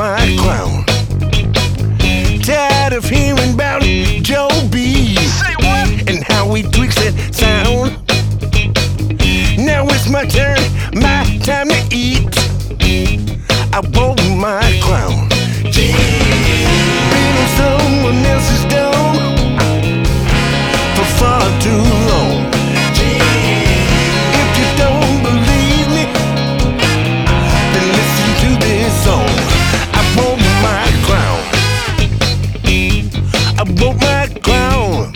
my crown. Tired of hearing about Joe B. Say what? And how he tweaks that sound. Now it's my turn, my time to eat. I want my crown. Been on someone else's dome for far too long. If you don't believe me, then listen to this song. I want my crown. I want my crown.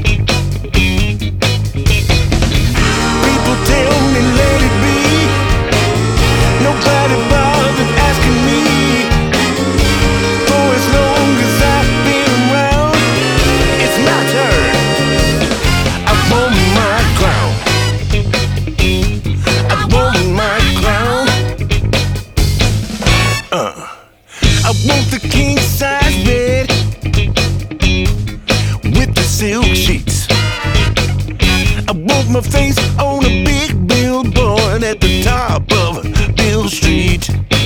People tell me let it be. Nobody bothered asking me. For as long as I've been around, it's my turn. I want my crown. I want my crown. I want the king size bed with the silk sheets. I want my face on a big billboard at the top of Bill Street.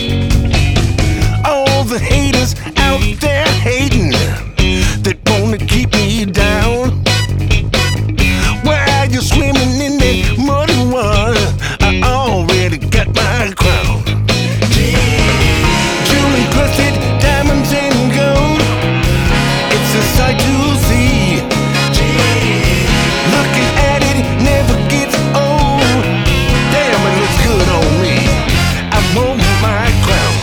All the haters out there hating that wanna keep me down. Why are you swimming in that muddy water? I already got my crown. Jewel encrusted diamonds and gold. It's a sight to see. Looking at it never gets old. Damn, it looks good on me. I want my crown.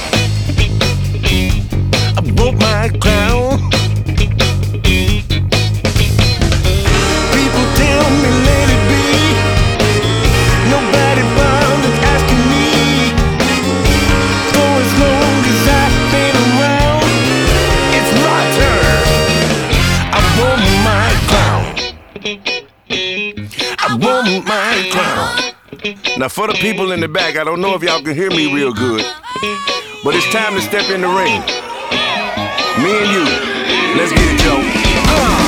I want my crown. People tell me let it be. Nobody bothered asking me. For as long as I've been around, it's my turn. I want my crown. I want my crown. Now for the people in the back, I don't know if y'all can hear me real good, but it's time to step in the ring. Me and you, let's get it, Joe.